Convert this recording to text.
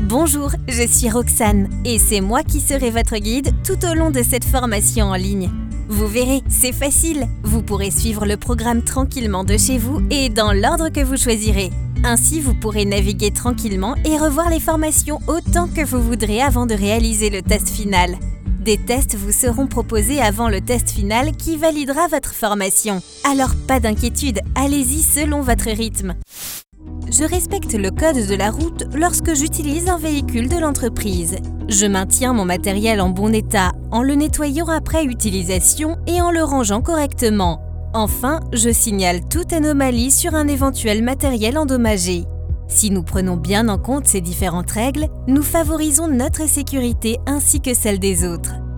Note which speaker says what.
Speaker 1: Bonjour, je suis Roxane et c'est moi qui serai votre guide tout au long de cette formation en ligne. Vous verrez, c'est facile, vous pourrez suivre le programme tranquillement de chez vous et dans l'ordre que vous choisirez. Ainsi, vous pourrez naviguer tranquillement et revoir les formations autant que vous voudrez avant de réaliser le test final. Des tests vous seront proposés avant le test final qui validera votre formation. Alors pas d'inquiétude, allez-y selon votre rythme. Je respecte le code de la route lorsque j'utilise un véhicule de l'entreprise. Je maintiens mon matériel en bon état en le nettoyant après utilisation et en le rangeant correctement. Enfin, je signale toute anomalie sur un éventuel matériel endommagé. Si nous prenons bien en compte ces différentes règles, nous favorisons notre sécurité ainsi que celle des autres.